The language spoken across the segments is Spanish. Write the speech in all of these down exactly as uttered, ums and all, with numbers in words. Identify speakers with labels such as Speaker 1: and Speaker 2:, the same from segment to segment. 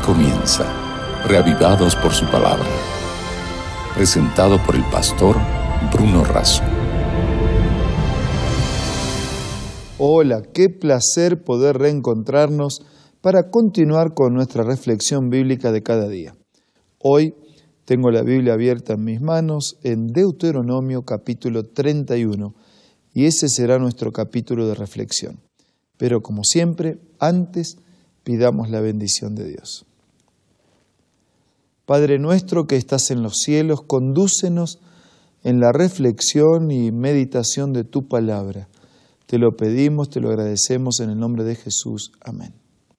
Speaker 1: comienza, reavivados por su palabra. Presentado por el pastor Bruno Razo.
Speaker 2: Hola, qué placer poder reencontrarnos para continuar con nuestra reflexión bíblica de cada día. Hoy tengo la Biblia abierta en mis manos en Deuteronomio capítulo treinta y uno y ese será nuestro capítulo de reflexión. Pero como siempre, antes pidamos la bendición de Dios. Padre nuestro que estás en los cielos, condúcenos en la reflexión y meditación de tu palabra. Te lo pedimos, te lo agradecemos en el nombre de Jesús. Amén.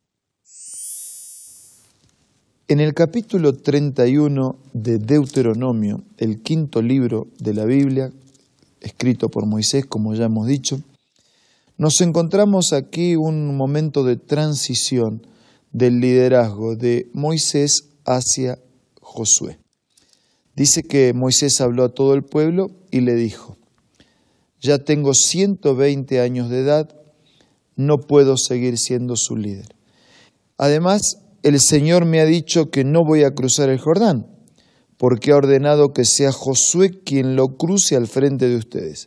Speaker 2: En el capítulo treinta y uno de Deuteronomio, el quinto libro de la Biblia, escrito por Moisés, como ya hemos dicho, nos encontramos aquí un momento de transición del liderazgo de Moisés hacia Josué. Dice que Moisés habló a todo el pueblo y le dijo: ya tengo ciento veinte años de edad, no puedo seguir siendo su líder. Además, el Señor me ha dicho que no voy a cruzar el Jordán, porque ha ordenado que sea Josué quien lo cruce al frente de ustedes.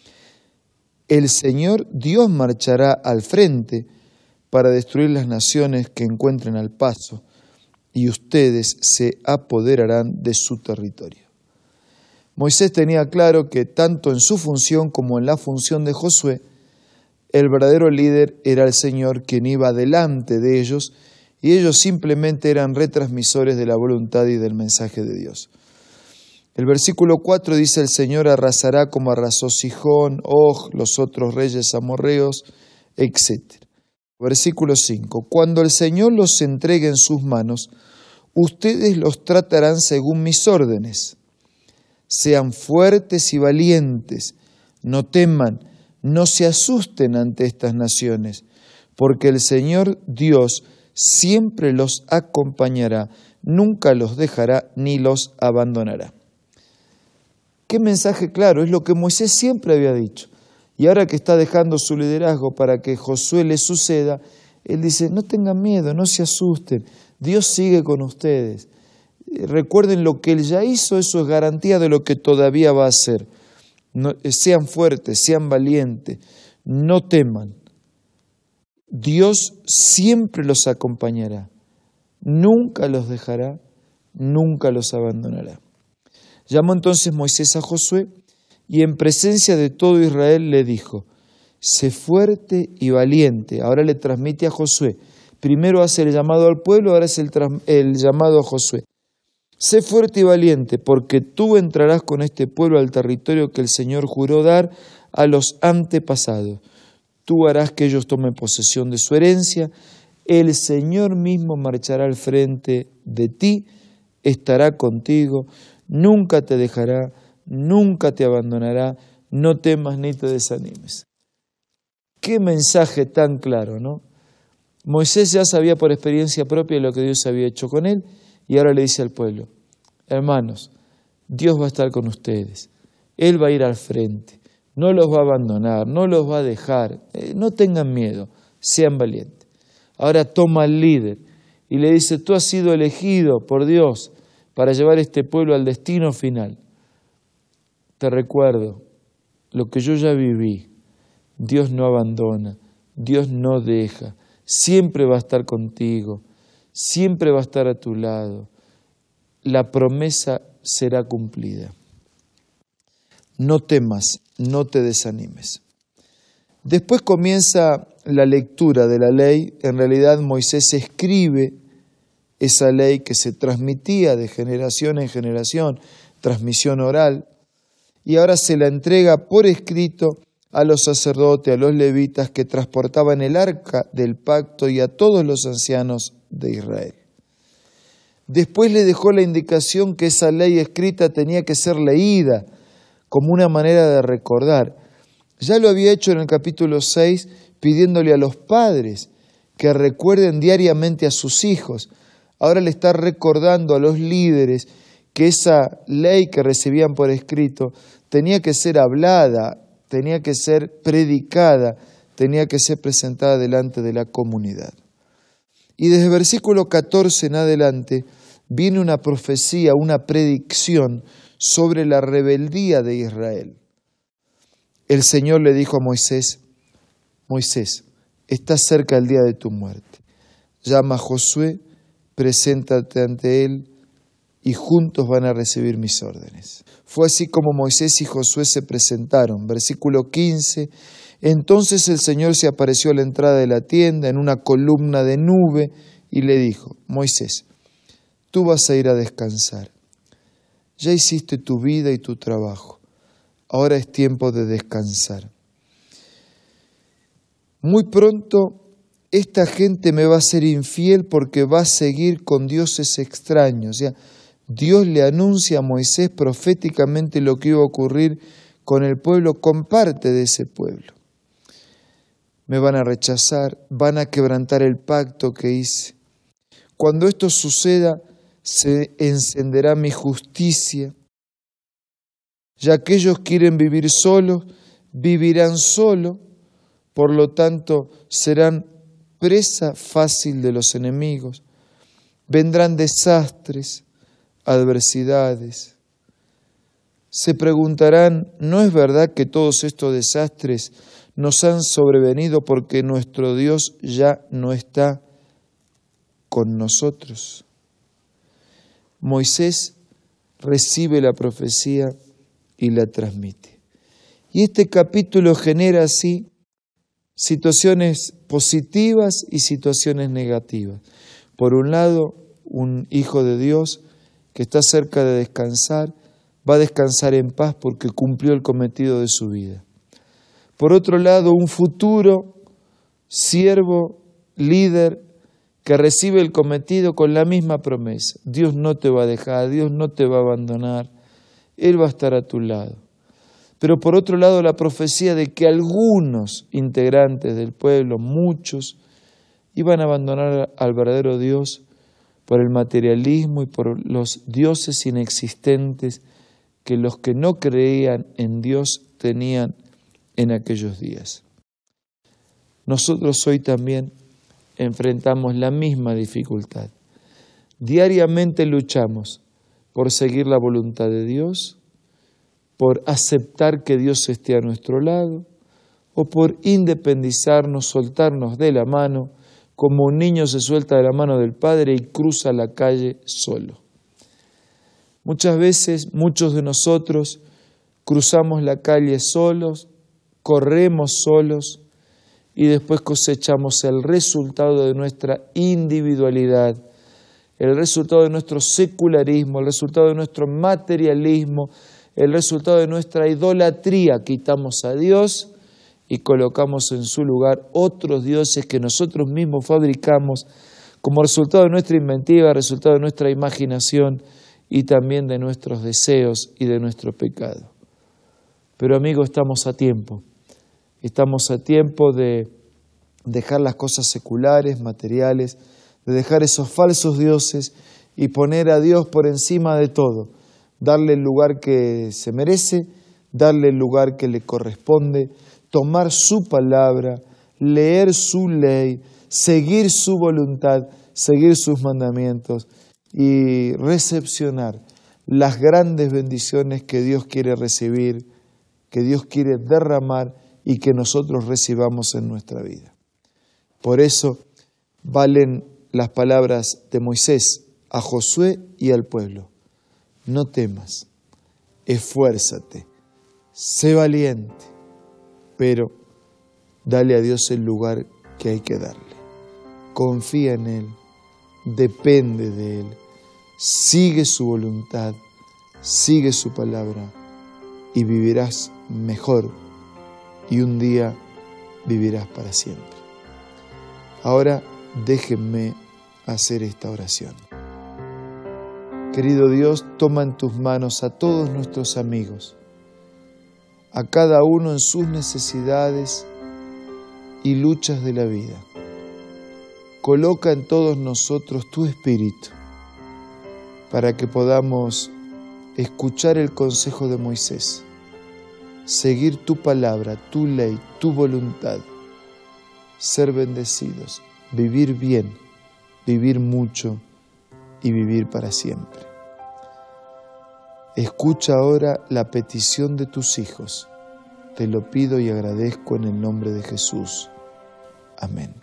Speaker 2: El Señor Dios marchará al frente para destruir las naciones que encuentren al paso, y ustedes se apoderarán de su territorio. Moisés tenía claro que tanto en su función como en la función de Josué, el verdadero líder era el Señor quien iba delante de ellos y ellos simplemente eran retransmisores de la voluntad y del mensaje de Dios. El versículo cuatro dice: el Señor arrasará como arrasó Sihón, Og, los otros reyes amorreos, etcétera. Versículo cinco: cuando el Señor los entregue en sus manos, ustedes los tratarán según mis órdenes. Sean fuertes y valientes, no teman, no se asusten ante estas naciones, porque el Señor Dios siempre los acompañará, nunca los dejará ni los abandonará. Qué mensaje claro, es lo que Moisés siempre había dicho. Y ahora que está dejando su liderazgo para que Josué le suceda, él dice: no tengan miedo, no se asusten, Dios sigue con ustedes. Recuerden lo que Él ya hizo, eso es garantía de lo que todavía va a hacer. No, sean fuertes, sean valientes, no teman. Dios siempre los acompañará, nunca los dejará, nunca los abandonará. Llamó entonces Moisés a Josué y en presencia de todo Israel le dijo: sé fuerte y valiente. Ahora le transmite a Josué. Primero hace el llamado al pueblo, ahora es el, el llamado a Josué. Sé fuerte y valiente, porque tú entrarás con este pueblo al territorio que el Señor juró dar a los antepasados. Tú harás que ellos tomen posesión de su herencia. El Señor mismo marchará al frente de ti, estará contigo, nunca te dejará, nunca te abandonará, no temas ni te desanimes. Qué mensaje tan claro, ¿no? Moisés ya sabía por experiencia propia lo que Dios había hecho con él y ahora le dice al pueblo: hermanos, Dios va a estar con ustedes, Él va a ir al frente, no los va a abandonar, no los va a dejar, eh, no tengan miedo, sean valientes. Ahora toma al líder y le dice: tú has sido elegido por Dios para llevar este pueblo al destino final. Te recuerdo lo que yo ya viví, Dios no abandona, Dios no deja, siempre va a estar contigo, siempre va a estar a tu lado. La promesa será cumplida. No temas, no te desanimes. Después comienza la lectura de la ley. En realidad Moisés escribe esa ley que se transmitía de generación en generación, transmisión oral, y ahora se la entrega por escrito a los sacerdotes, a los levitas que transportaban el arca del pacto y a todos los ancianos de Israel. Después le dejó la indicación que esa ley escrita tenía que ser leída como una manera de recordar. Ya lo había hecho en el capítulo seis, pidiéndole a los padres que recuerden diariamente a sus hijos. Ahora le está recordando a los líderes que esa ley que recibían por escrito tenía que ser hablada, tenía que ser predicada, tenía que ser presentada delante de la comunidad. Y desde el versículo catorce en adelante viene una profecía, una predicción sobre la rebeldía de Israel. El Señor le dijo a Moisés: Moisés, está cerca el día de tu muerte. Llama a Josué, preséntate ante él y juntos van a recibir mis órdenes. Fue así como Moisés y Josué se presentaron. Versículo quince. Entonces el Señor se apareció a la entrada de la tienda en una columna de nube y le dijo: Moisés, tú vas a ir a descansar. Ya hiciste tu vida y tu trabajo. Ahora es tiempo de descansar. Muy pronto esta gente me va a ser infiel porque va a seguir con dioses extraños. O sea, Dios le anuncia a Moisés proféticamente lo que iba a ocurrir con el pueblo, con parte de ese pueblo. Me van a rechazar, van a quebrantar el pacto que hice. Cuando esto suceda, se encenderá mi justicia. Ya que ellos quieren vivir solos, vivirán solos, por lo tanto serán presa fácil de los enemigos. Vendrán desastres, adversidades. Se preguntarán, ¿no es verdad que todos estos desastres nos han sobrevenido porque nuestro Dios ya no está con nosotros? Moisés recibe la profecía y la transmite. Y este capítulo genera así situaciones positivas y situaciones negativas. Por un lado, un hijo de Dios que está cerca de descansar, va a descansar en paz porque cumplió el cometido de su vida. Por otro lado, un futuro siervo, líder, que recibe el cometido con la misma promesa. Dios no te va a dejar, Dios no te va a abandonar, Él va a estar a tu lado. Pero por otro lado, la profecía de que algunos integrantes del pueblo, muchos, iban a abandonar al verdadero Dios por el materialismo y por los dioses inexistentes que los que no creían en Dios tenían en aquellos días. Nosotros hoy también enfrentamos la misma dificultad. Diariamente luchamos por seguir la voluntad de Dios, por aceptar que Dios esté a nuestro lado, o por independizarnos, soltarnos de la mano, como un niño se suelta de la mano del padre y cruza la calle solo. Muchas veces, muchos de nosotros cruzamos la calle solos, corremos solos y después cosechamos el resultado de nuestra individualidad, el resultado de nuestro secularismo, el resultado de nuestro materialismo, el resultado de nuestra idolatría. Quitamos a Dios y colocamos en su lugar otros dioses que nosotros mismos fabricamos como resultado de nuestra inventiva, resultado de nuestra imaginación y también de nuestros deseos y de nuestro pecado. Pero amigos, estamos a tiempo. Estamos a tiempo de dejar las cosas seculares, materiales, de dejar esos falsos dioses y poner a Dios por encima de todo. Darle el lugar que se merece, darle el lugar que le corresponde, tomar su palabra, leer su ley, seguir su voluntad, seguir sus mandamientos y recepcionar las grandes bendiciones que Dios quiere recibir, que Dios quiere derramar y que nosotros recibamos en nuestra vida. Por eso valen las palabras de Moisés a Josué y al pueblo. No temas, esfuérzate, sé valiente, pero dale a Dios el lugar que hay que darle. Confía en Él, depende de Él, sigue su voluntad, sigue su palabra y vivirás mejor y un día vivirás para siempre. Ahora déjenme hacer esta oración. Querido Dios, toma en tus manos a todos nuestros amigos, a cada uno en sus necesidades y luchas de la vida. Coloca en todos nosotros tu espíritu para que podamos escuchar el consejo de Moisés, seguir tu palabra, tu ley, tu voluntad, ser bendecidos, vivir bien vivir mucho y vivir para siempre. Escucha ahora la petición de tus hijos. Te lo pido y agradezco en el nombre de Jesús. Amén.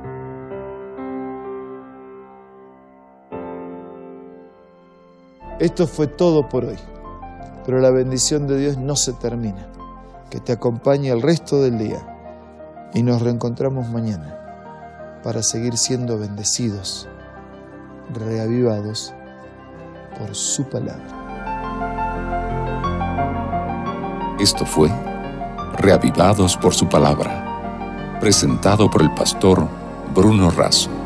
Speaker 2: Esto fue todo por hoy, pero la bendición de Dios no se termina. Que te acompañe el resto del día y nos reencontramos mañana para seguir siendo bendecidos, reavivados por su palabra.
Speaker 1: Esto fue Reavivados por su palabra, presentado por el pastor Bruno Razo.